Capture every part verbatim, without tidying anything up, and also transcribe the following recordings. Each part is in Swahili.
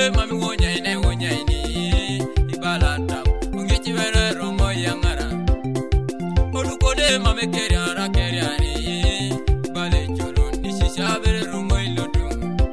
Olukole mami wonya ine wonya ini ibalata ungichi vere rongo yangara. Olukole mami keriara keriani ibale cholo nishisha vere rongo ilotu.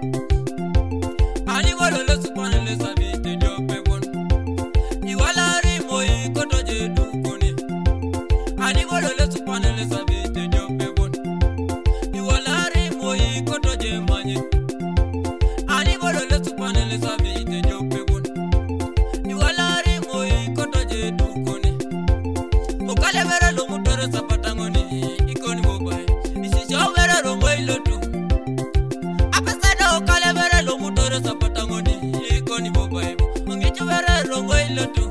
Ani walole supane le sabite diope bon. Iwalari moi koto je dukuni. Ani walole supane le sabite diope bon. Iwalari moi koto je manye. Ani walole supane le sabite diope bon. Iwalari moi koto je dukuni. Okale vera lo mutoro sapatangoni ikoni mobai. Isi jovera rongo ilotu. Apesada okale vera lo mutoro sapatangoni ikoni mobai. Ongecho vera rongo ilotu.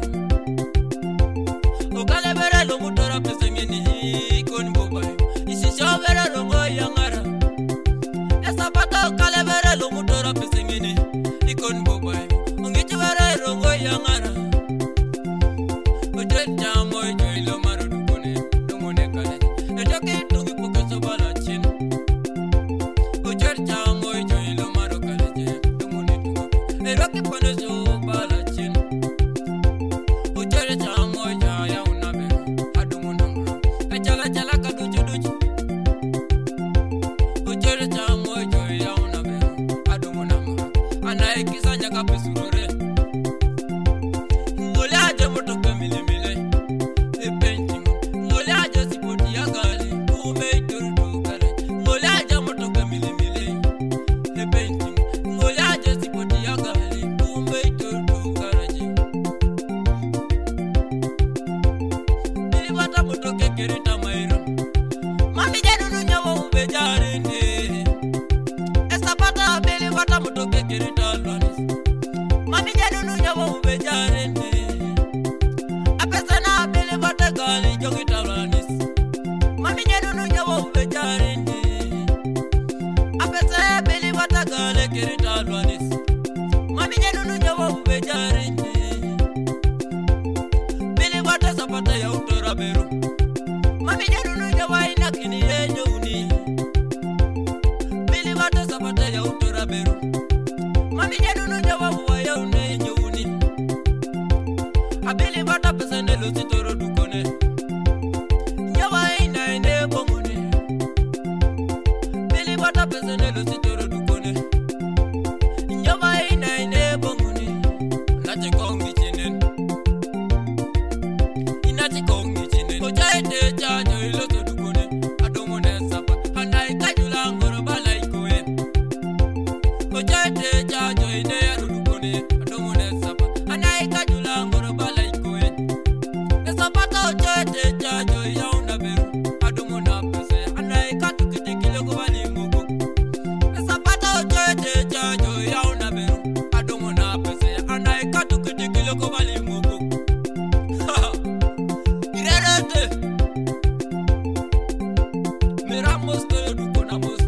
Okale vera lo mutoro pesengeni ikoni mobai. Isi jovera rongo yangara. Esapata okale vera lo mutoro pesengeni ikoni mobai. Ongecho vera rongo yangara. Oje jamo joilo maru dukone dumone kale. Etoke tungi pukaso balachin. Oje jamo joilo maru kale dumone tungo. Eroki paneso balachin. Oje jamo jaya unabe adumuno. Echala chala kadu chuduchi. Oje jamo joya unabe adumuno. Anae kisanya kapesurore. Ngole aje motoke mile mile. E painting. Ngole aje sipoti ya gali. Ume turdu kare. Ngole aje motoke mile mile. E painting. Ngole aje sipoti ya gali. Ume turdu kare. Bili bata motoke kerita mairo. Mami jenu nunyawa ube jarene. Esa bata bili bata motoke kerita lonis. Mami jenu nunyawa ube jarene. Apesana bili bata gali jongita lonis. Mami jenu nunyawa ube jarene. Apesana bili bata gali kerita lonis. Mami jenu nunyawa ube jarene. Bili bata sapata ya utora beru. Mami jenu nunyawa inakini yenyo uni. Bili bata sapata ya utora beru. Mami jenu nunyawa uwa ya unenyo uni. Abili bata pesane lo sitoro dukone. Nyawa ina ine bongone. Bili bata pesane lo sitoro dukone. Nyawa ina ine bongone. Nache kongi chinen. Inache kongi chinen. Ojaete chajo ilo so dukone. Adomone sapa. Hanai kajula ngoro bala ikoe. Ojaete chajo ine ya dukone. Adomone sapa. Hanai kajula ngoro bala ikoe. Esapata ojaete chajo ya unaberu. Adomona pese. Hanai katu kitikile kubali mugo. Esapata ojaete chajo ya unaberu. Adomona pese. Hanai katu kitikile kubali mugo. Irerete. Miramos to dukona mos.